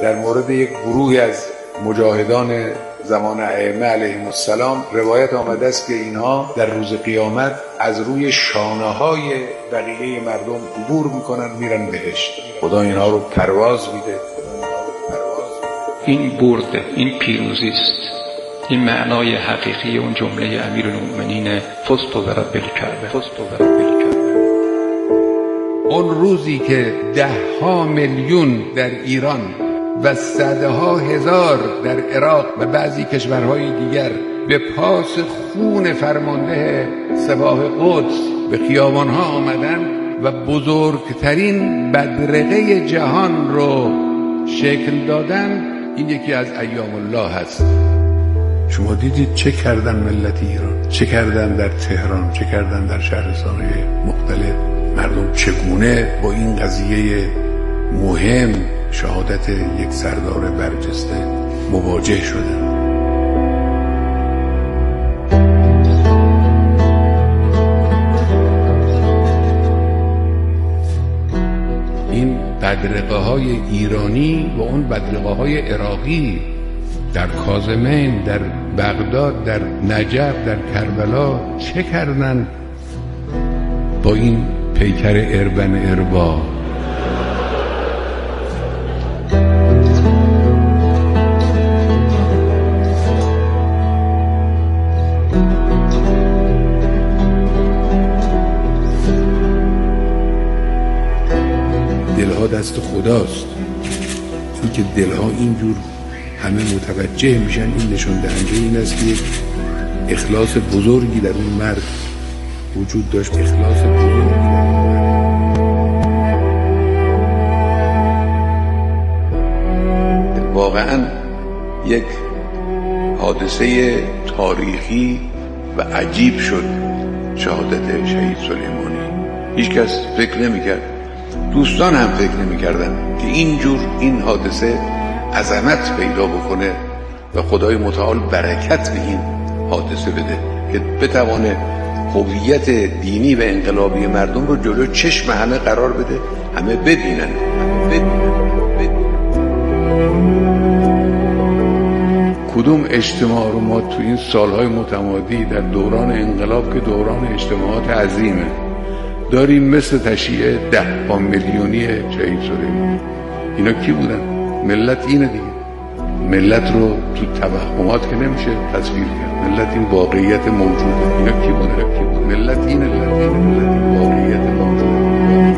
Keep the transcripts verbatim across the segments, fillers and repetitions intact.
در مورد یک گروهی از مجاهدان زمان ائمه علیهم السلام روایت آمده است که اینها در روز قیامت از روی شانه‌های بقیه مردم عبور میکنن میرن بهشت. خدا اینها رو پرواز میده. این برده، این پیروزی است. این معنای حقیقی اون جمله امیرالمؤمنین فزت برب الکعبه، فزت برب الکعبه. اون روزی که ده ها میلیون در ایران و صدها هزار در عراق و بعضی کشورهای دیگر به پاس خون فرمانده سپاه قدس به خیابانها آمدن و بزرگترین بدرقه جهان رو شکل دادن، این یکی از ایام الله هست. شما دیدید چه کردن ملت ایران، چه کردن در تهران، چه کردن در شهرستان‌های مختلف. مردم چگونه با این قضیه مهم شهادت یک سردار برجسته مواجه شدن. این بدرقه های ایرانی و اون بدرقه های عراقی در کاظمین، در بغداد، در نجف، در کربلا چه کردن با این پیکر اربن اربا؟ دلها دست خداست. این که دلها اینجور همه متوجه میشن، این نشون دهنده این است که یک اخلاص بزرگی در اون مرد وجود داشت. اخلاص بزرگی در اون مرد. واقعا یک حادثه تاریخی و عجیب شد شهادت شهید سلیمانی. هیچ کس فکر نمیکرد، دوستان هم فکر نمیکردن که اینجور این حادثه عظمت پیدا بکنه و خدای متعال برکت به این حادثه بده که بتوانه هویت دینی و انقلابی مردم رو جلو چشم همه قرار بده، همه ببینن, همه ببینن. کدوم اجتماع رو ما تو این سالهای متمادی در دوران انقلاب که دوران اجتماعات عظیمه داریم مثل تشییع ده ها میلیونی شهید سلیمانی؟ اینا کی بودن؟ ملت اینه دیگه. ملت رو تو توهمات که نمیشه تصویر کرد. ملت این واقعیت موجوده. اینا کی بودن؟ کی بود؟ ملت اینه، ملت اینه، ملت این واقعیت موجوده.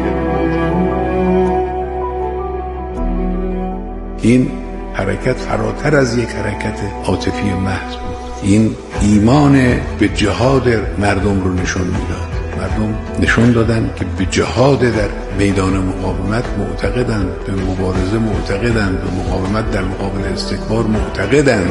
این حرکت فراتر از یک حرکت عاطفی محض بود. این ایمان به جهاد مردم رو نشون میداد. مردم نشون دادن که به جهاد در میدان مقاومت معتقدند، به مبارزه معتقدند، به مقاومت در مقابل استکبار معتقدند.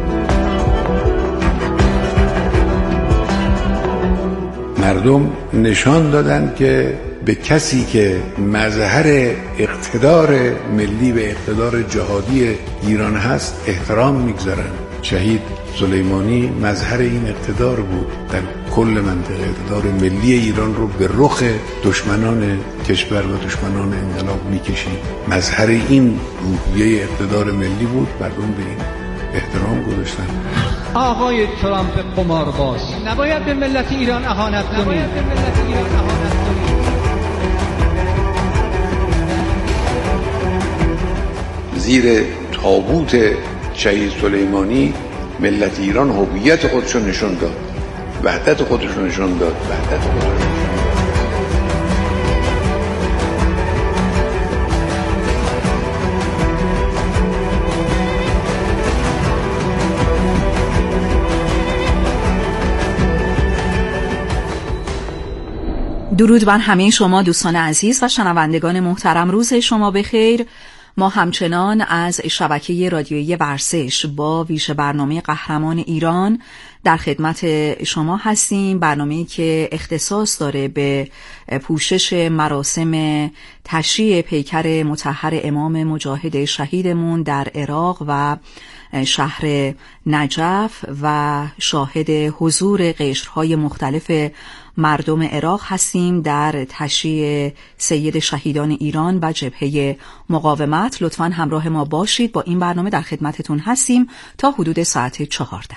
مردم نشان دادن که به کسی که مظهر اقتدار ملی و اقتدار جهادی ایران هست احترام میگذارن. شهید سلیمانی مظهر این اقتدار بود در کل منطقه. اقتدار ملی ایران رو به رخ دشمنان کشور و دشمنان انقلاب میکشید. مظهر این روحیه اقتدار ملی بود. مردم به این احترام گذاشتن. آقای ترامپ قمارباز، نباید به ملت ایران اهانت کنید. نباید به ملت ایران اهانت کنید. زیر تابوت شهید سلیمانی ملت ایران هویت خودشو نشون داد، وحدت خودشو نشون داد، وحدت خودشو نشون داد. درود بر همه شما دوستان عزیز و شنوندگان محترم. روز شما بخیر. ما همچنان از شبکه رادیویی ورزش با ویژه برنامه قهرمان ایران در خدمت شما هستیم. برنامه‌ای که اختصاص داره به پوشش مراسم تشییع پیکر مطهر امام مجاهد شهیدمون در عراق و شهر نجف و شاهد حضور قشرهای مختلف مردم عراق هستیم در تشییع سید شهیدان ایران و جبهه مقاومت. لطفاً همراه ما باشید. با این برنامه در خدمتتون هستیم تا حدود ساعت چهارده.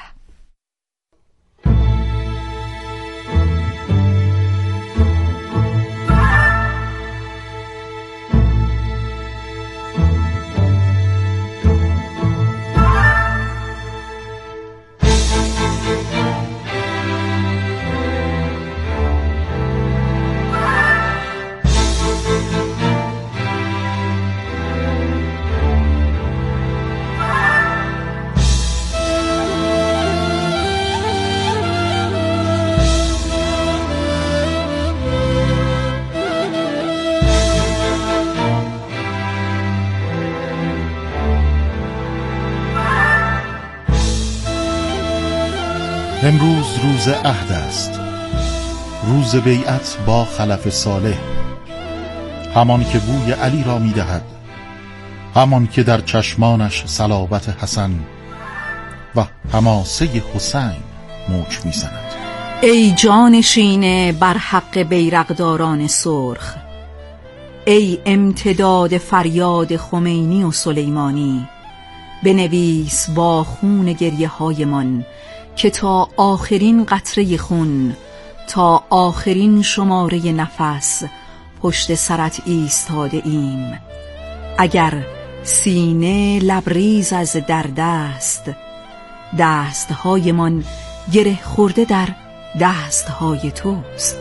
امروز روز عهد است، روز بیعت با خلف صالح، همان که بوی علی را می دهد، همان که در چشمانش صلابت حسن و حماسه حسین موج می زند. ای جانشین بر حق بیرقداران سرخ، ای امتداد فریاد خمینی و سلیمانی، بنویس با خون گریه هایمان که تا آخرین قطره خون، تا آخرین شماره نفس پشت سرت ایستاده ایم. اگر سینه لبریز از درد است، دستهایمان گره خورده در دستهای توست.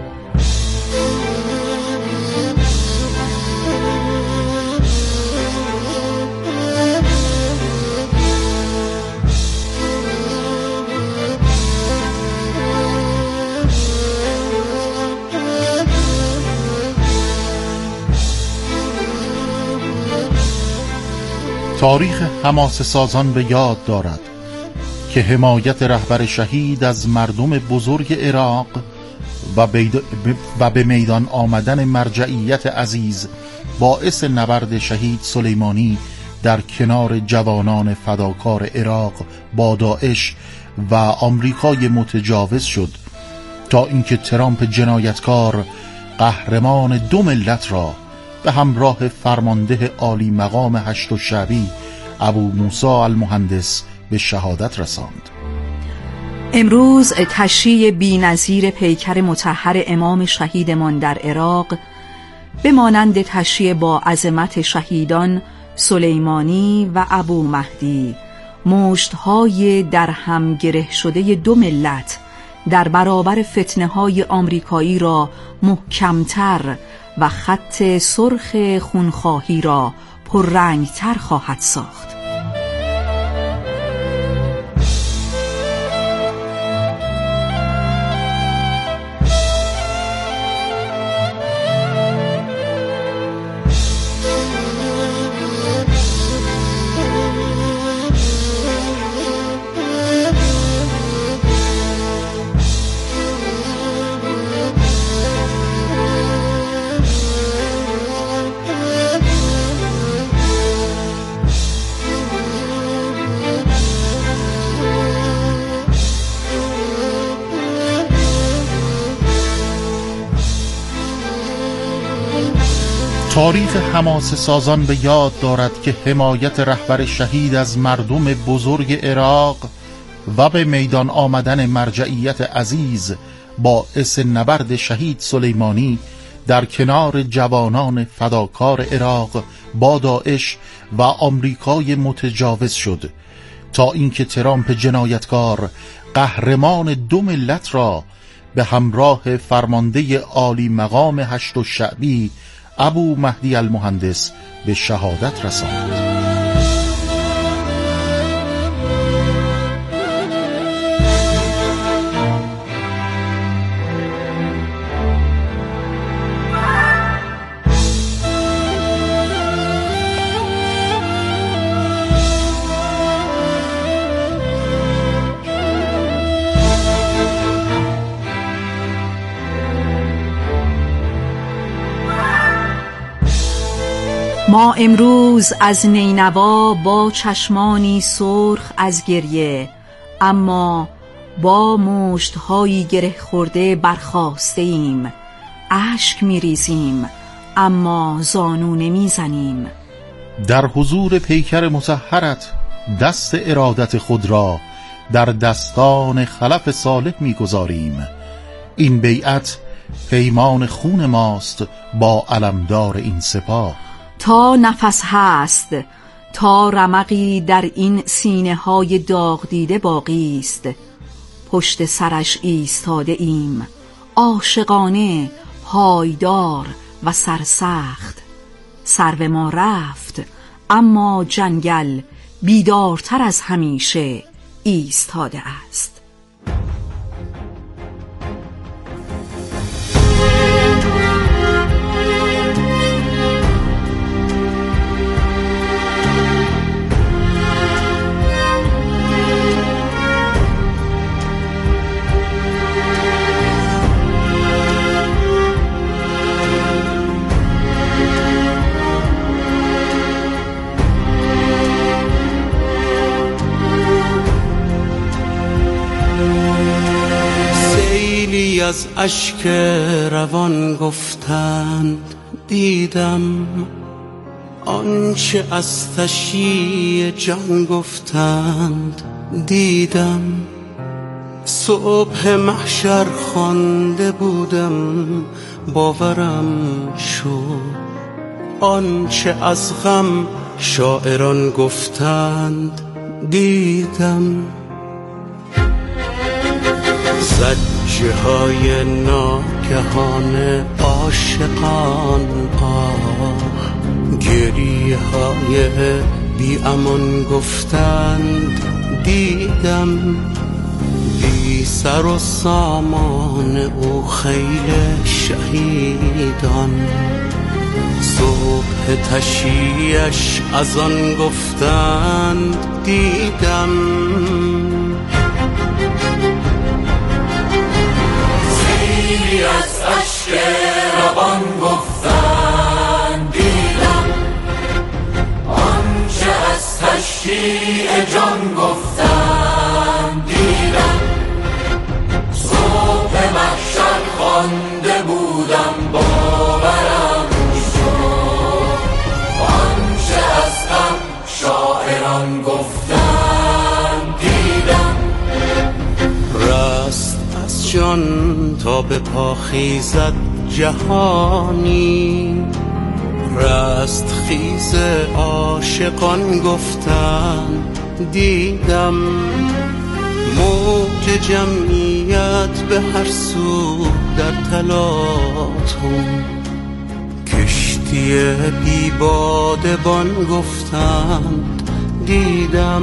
تاریخ حماسه سازان به یاد دارد که حمایت رهبر شهید از مردم بزرگ عراق و, بید... و به میدان آمدن مرجعیت عزیز باعث نبرد شهید سلیمانی در کنار جوانان فداکار عراق با داعش و آمریکای متجاوز شد، تا اینکه ترامپ جنایتکار قهرمان دو ملت را به همراه فرمانده عالی مقام هشت الشعبی ابو موسی المهندس به شهادت رساند. امروز تشییع بی‌نظیر پیکر مطهر امام شهیدمان در عراق به مانند تشییع با عظمت شهیدان سلیمانی و ابو مهدی، مشت‌های در هم گره شده دو ملت در برابر فتنه‌های آمریکایی را محکم‌تر و خط سرخ خونخواهی را پررنگ‌تر خواهد ساخت. تاریخ حماسه سازان به یاد دارد که حمایت رهبر شهید از مردم بزرگ عراق و به میدان آمدن مرجعیت عزیز باعث نبرد شهید سلیمانی در کنار جوانان فداکار عراق با داعش و آمریکای متجاوز شد، تا اینکه ترامپ جنایتکار قهرمان دو ملت را به همراه فرمانده عالی مقام هشت الشعبی ابو مهدی المهندس به شهادت رساند. ما امروز از نینوا با چشمانی سرخ از گریه، اما با مشت‌هایی گره خورده برخاسته ایم، اشک می‌ریزیم اما زانو نمی‌زنیم. در حضور پیکر مطهرت دست ارادت خود را در دستان خلف صالح می‌گذاریم. این بیعت پیمان خون ماست با علمدار این سپاه. تا نفس هست، تا رمقی در این سینه های داغ دیده باقی است، پشت سرش ایستاده ایم، عاشقانه، پایدار و سرسخت. سرو ما رفت اما جنگل بیدارتر از همیشه ایستاده است. از اشک روان گفتند دیدم، آنچه از تشییع جان گفتند دیدم. صبح محشر خوانده بودم باورم شد، آنچه از غم شاعران گفتند دیدم. زجه های ناگهان عاشقان، آه گریه های بی امان گفتند دیدم. بی سر و سامان او خیل شهیدان، صبح تشییعش از آن گفتند دیدم. سیلی از اشک روان گفتند دیدم، آنچه از تشییع جان گفتند دیدم. صبح محشر خوانده بودم باورم شد، آنچه از غم شاعران گفتند دیدم. رست از جان تا به پا خیزد جهانی، رست خیز عاشقان گفتند دیدم. موج جمعیت به هر سو در تلاطم، کشتی بی بادبان گفتند دیدم.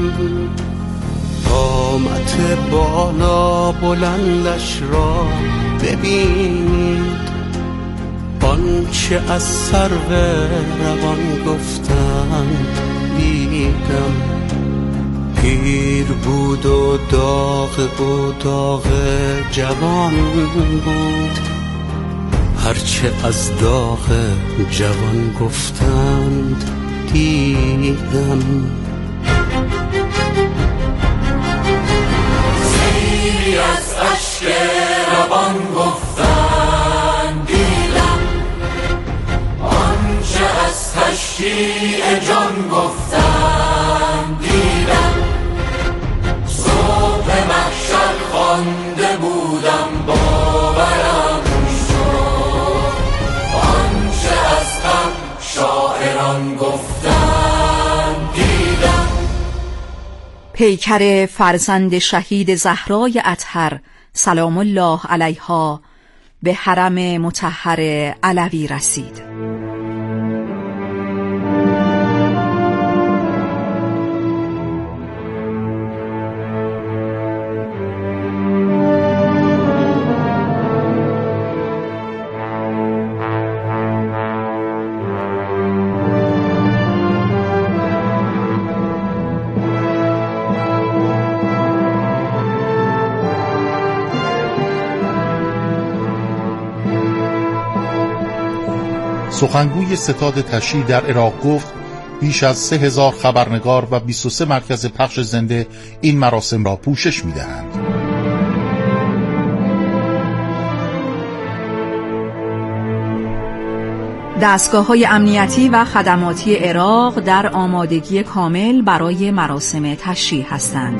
قامت بالا بلندش را ببینید، آنچه از سرو روان گفتند دیدم. پیر بود و داغ و داغ جوان بود، هرچه از داغ جوان گفتند دیدم. سیلی از اشک روان گفتند دیدم، آنچه از تشییع جان گفتند دیدم. صبح محشر خوانده بودم باورم شد، آنچه از غم شاعران گفتند دیدم. پیکر فرزند شهید زهرای اطهر سلام الله علیها به حرم مطهر علوی رسید. سخنگوی ستاد تشییع در عراق گفت بیش از سه هزار خبرنگار و بیست و سه مرکز پخش زنده این مراسم را پوشش می‌دهند. دستگاه‌های امنیتی و خدماتی عراق در آمادگی کامل برای مراسم تشییع هستند.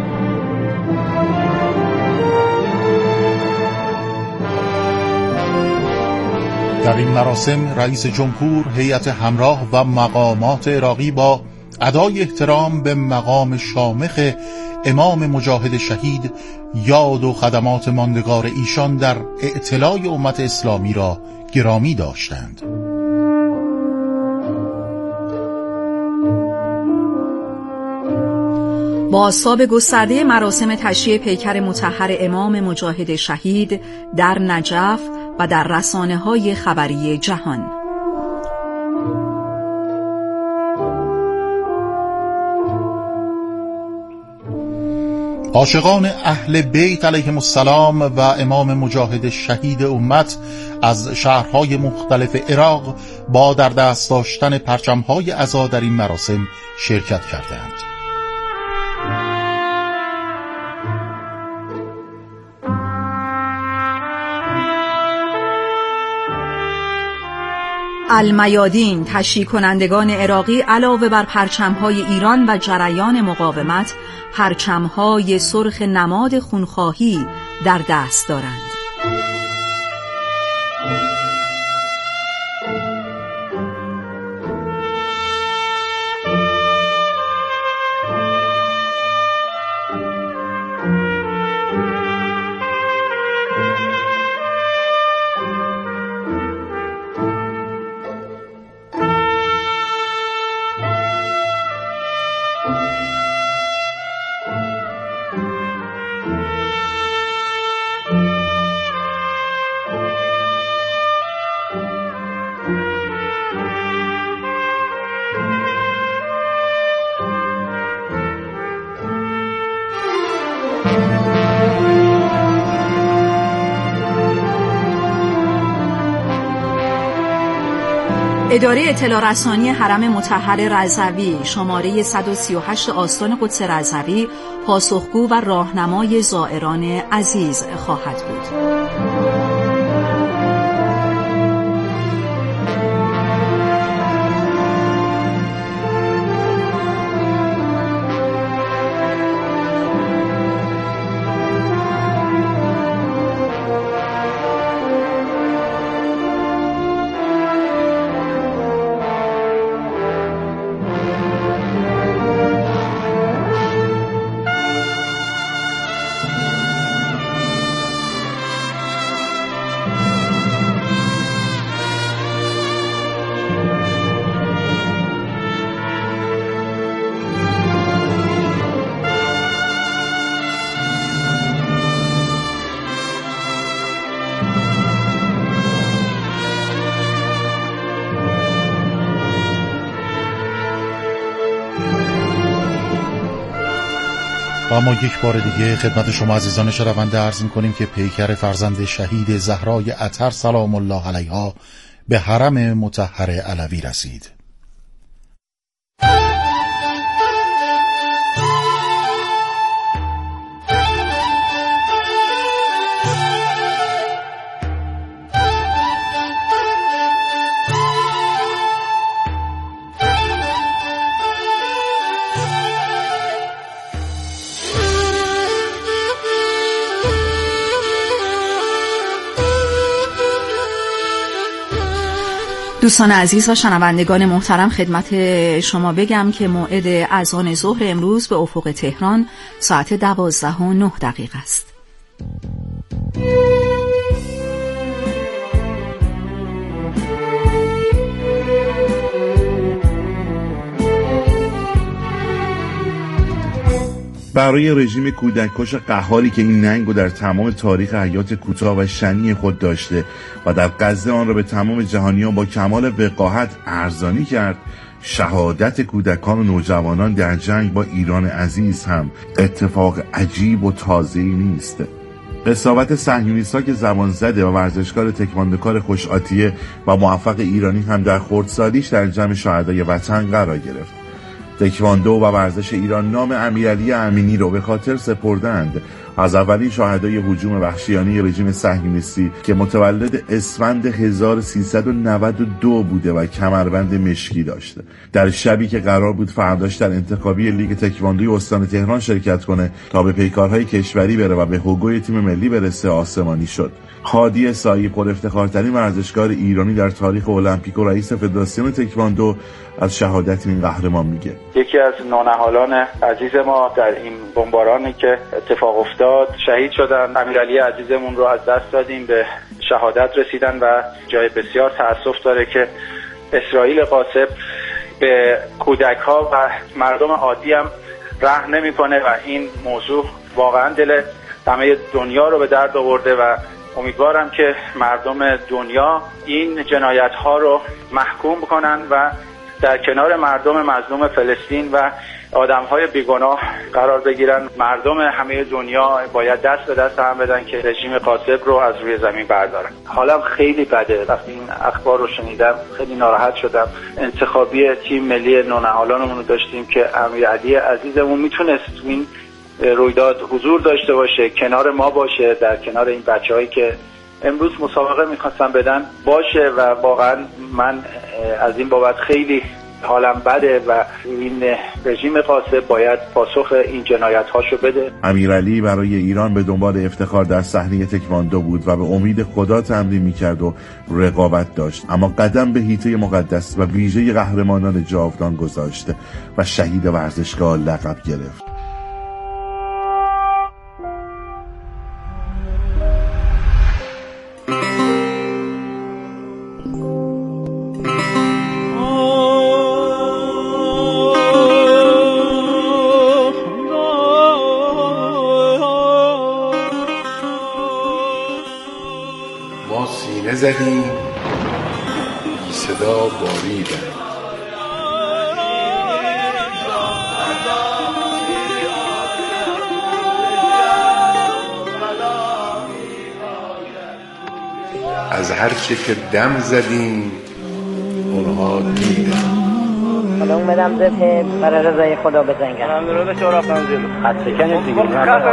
در این مراسم رئیس جمهور، هیئت همراه و مقامات عراقی با ادای احترام به مقام شامخ امام مجاهد شهید یاد و خدمات ماندگار ایشان در اعتلاء امت اسلامی را گرامی داشتند. بازتاب گسترده مراسم تشییع پیکر مطهر امام مجاهد شهید در نجف و در رسانه‌های خبری جهان. عاشقان اهل بیت علیهم السلام و امام مجاهد شهید امت از شهرهای مختلف عراق با در دست داشتن پرچم‌های عزا در این مراسم شرکت کردند. المیادین، تشییع کنندگان عراقی، علاوه بر پرچم‌های ایران و جریان مقاومت، پرچم‌های سرخ نماد خونخواهی در دست دارند. اداره اطلاع رسانی حرم مطهر رضوی شماره صد و سی و هشت آستان قدس رضوی پاسخگو و راهنمای زائران عزیز خواهد بود. و ما یک بار دیگه خدمت شما عزیزان شنونده عرض می‌کنیم که پیکر فرزند شهید زهرای اطهر سلام الله علیها به حرم مطهر علوی رسید. دوستان عزیز و شنوندگان محترم، خدمت شما بگم که موعد اذان ظهر امروز به افق تهران ساعت دوازده و نه دقیقه است. برای رژیم کودککش قهاری که این ننگ رو در تمام تاریخ حیات کوتاه و شنی خود داشته و در غزه آن را به تمام جهانیان با کمال وقاحت ارزانی کرد، شهادت کودکان و نوجوانان در جنگ با ایران عزیز هم اتفاق عجیب و تازه‌ای نیست. قساوت صهیونیست‌ها که زبان زده و ورزشکار تکواندوکار خوش‌آتیه و موفق ایرانی هم در خردسالیش در جمع شهدای وطن قرار گرفت. تکواندو و ورزش ایران نام امیرعلی امینی رو به خاطر سپردند از اولین شاهدای هجوم وحشیانه رژیم صهیونیستی که متولد اسفند هزار و سیصد و نود و دو بوده و کمربند مشکی داشته. در شبی که قرار بود فرداش در انتخابی لیگ تکواندوی استان تهران شرکت کنه تا به پیکارهای کشوری بره و به حقوق تیم ملی برسه، آسمانی شد. هادی سایی، پر افتخارترین ورزشکار ایرانی در تاریخ المپیک و رئیس فدراسیون تکواندو، از شهادت این قهرمان میگه. یکی از نونهالان عزیز ما در این بمبارانی که اتفاق افتاد شهید شدن. امیرعلی عزیزمون رو از دست دادیم، به شهادت رسیدن و جای بسیار تأسف داره که اسرائیل غاصب به کودک‌ها و مردم عادی هم رحم نمی‌کنه و این موضوع واقعا دل همه دنیا رو به درد آورده و امیدوارم که مردم دنیا این جنایت‌ها رو محکوم کنن و در کنار مردم مظلوم فلسطین و آدم‌های بیگناه قرار بگیرن. مردم همه دنیا باید دست به دست هم بدن که رژیم غاصب رو از روی زمین بردارن. حالم خیلی بده، وقتی این اخبار رو شنیدم خیلی ناراحت شدم. انتخابی تیم ملی نونهالانمون رو داشتیم که امیرعلی عزیزمون میتونست این رویداد حضور داشته باشه، کنار ما باشه، در کنار این بچه‌هایی که امروز مسابقه می‌خواستن بدن باشه و واقعا من از این بابت خیلی حالم بده و این رژیم غاصب باید پاسخ این جنایت‌هاشو بده. امیرعلی برای ایران به دنبال افتخار در صحنه تکواندو بود و به امید خدا تمرین می‌کرد و رقابت داشت، اما قدم به حیطه مقدس و ویژه قهرمانان جاودان گذاشت و شهید ورزشگاه لقب گرفت. زدیم بی صدا باریدن، از هر چه که دم زدیم اونها دیدن. حالا اومدم زده برای رضای خدا بزنگم. من درود شورا خانزیل خسته کنید دیگه.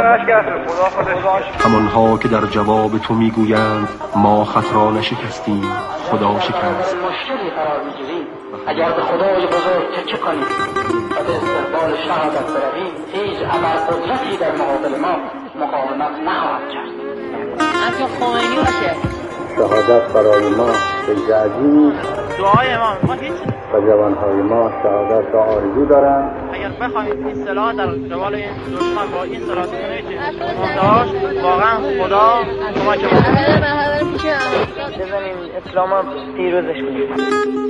همانها که در جواب تو میگویند ما خط را نشکستیم، خدا شکست. مشکلی قرار میگیریم اگر به خدای بزرگ چه کنیم و به استقبال شهادت برویم، هیچ ابرقدرتی در مقابل ما مقاومت نخواهد کرد. اما خمینی باشه شهادت برای ما فیض عظیمی، دعای ما ما هیچ و جوانهای ما شهادت را آرزو دارند. اگر بخواهیم این سلاح در قبال این دشمن با این سلاح کنید داشت، واقعا خدا کمک کنه. بزنیم اسلام ها پیروزش کنیم.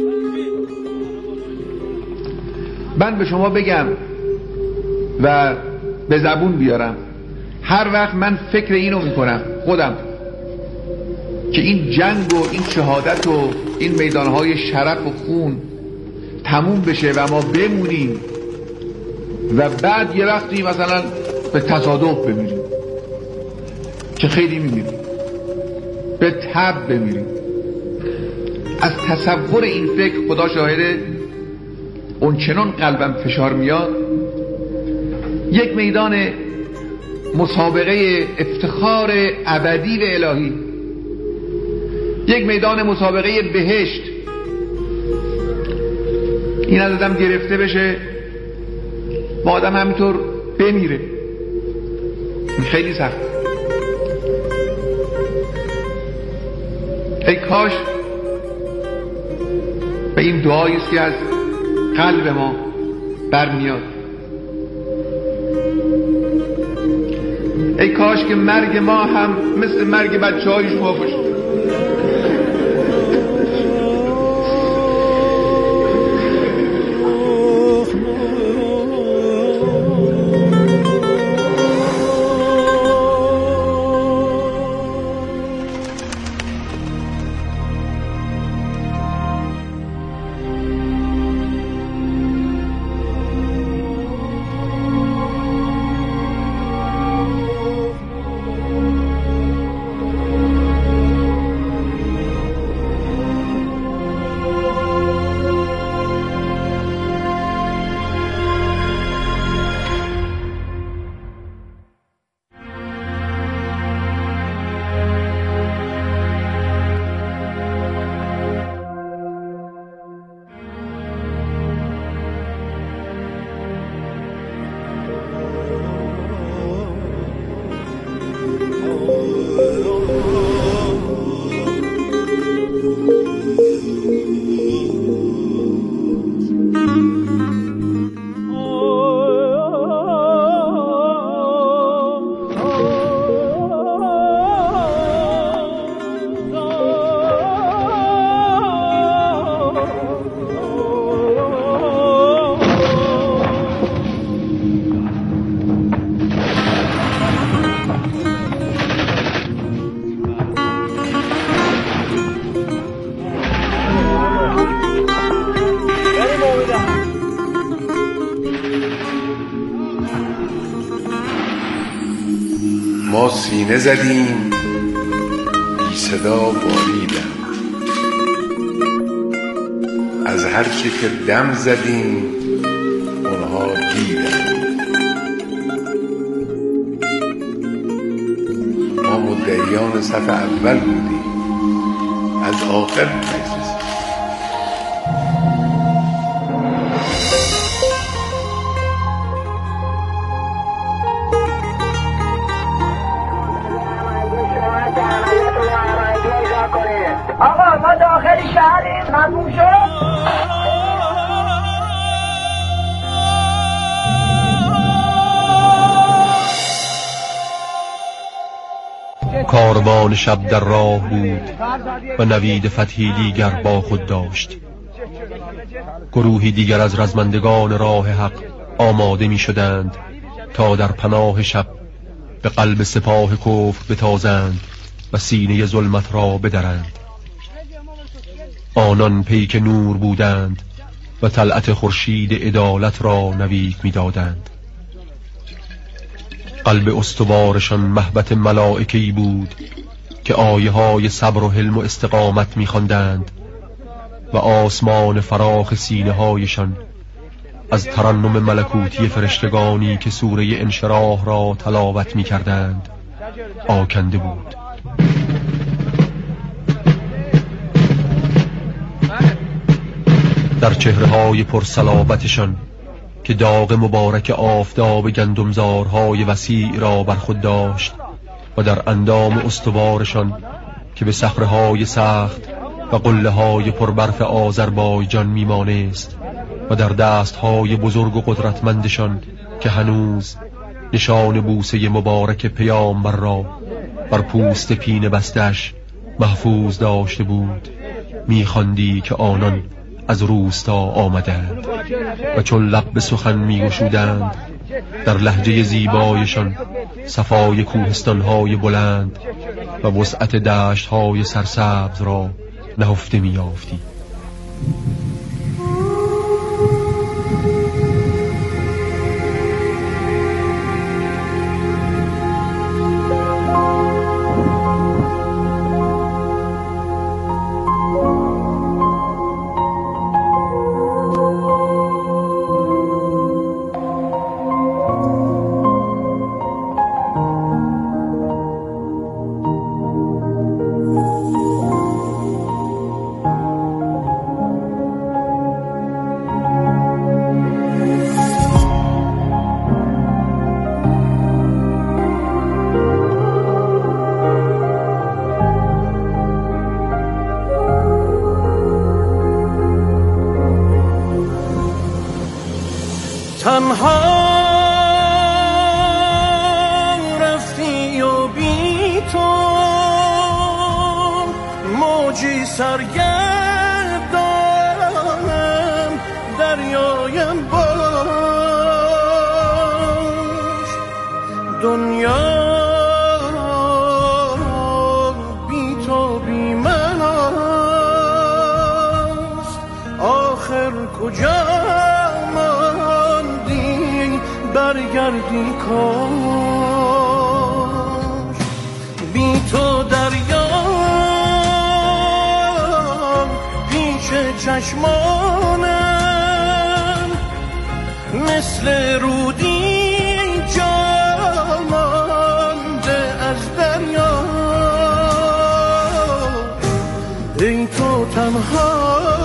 من به شما بگم و به زبون بیارم، هر وقت من فکر اینو میکنم خودم که این جنگ و این شهادت و این میدانهای شرف و خون تموم بشه و ما بمونیم و بعد یه وقتی مثلا به تصادف بمیریم که خیلی میمیریم، به تب بمیریم، از تصور این فکر خدا شاهده اون چنان قلبم فشار میاد. یک میدان مسابقه افتخار ابدی و الهی، یک میدان مسابقه بهشت، این از آدم گرفته بشه با آدم همینطور بمیره، این خیلی سخت. ای کاش به این دعایی است که از قلب ما برمیاد، ای کاش که مرگ ما هم مثل مرگ بچه های شما باشه. ما سینه زدیم بی صدا باریدم، از هر چه که دم زدیم اونها دیدن. ما مدعیان صف اول بودیم، از آخر نگذشتیم. آقا ما داخل شهریم، ممنون شد. کاروان شب در راه بود و نوید فتحی دیگر با خود داشت. گروهی دیگر از رزمندگان راه حق آماده می شدند تا در پناه شب به قلب سپاه کفر بتازند و سینه ظلمت را بدرند. آنان پیک نور بودند و طلعت خورشید عدالت را نوید می دادند. قلب استوارشان مهبت ملائکه‌ای بود که آیه های صبر و حلم و استقامت می خواندند و آسمان فراخ سینه هایشان از ترنم ملکوتی فرشتگانی که سوره انشراح را تلاوت می کردند آکنده بود. در چهره‌های پرصلابتشان که داغ مبارک آفتاب گندمزارهای وسیع را بر خود داشت و در اندام استوارشان که به صخره‌های سخت و قله‌های پربرف آذربایجان میمانست و در دست‌های بزرگ و قدرتمندشان که هنوز نشان بوسه مبارک پیامبر را بر پوست پینه بستش محفوظ داشته بود، می‌خواندی که آنان از روستا آمدند و چون لب به سخن می‌گشودند در لهجه زیبایشان صفای کوهستان‌های بلند و وسعت دشت‌های سرسبز را نهفته می‌یافتی. تنها رفتی و بی تو موجی سرگردانم دریایم باش. دنیا بی تو بی من است، آخر کجا برگردی کاش. بی تو دریام پیش چشمانم مثل رودی جا مانده از دریا. ای تو تنها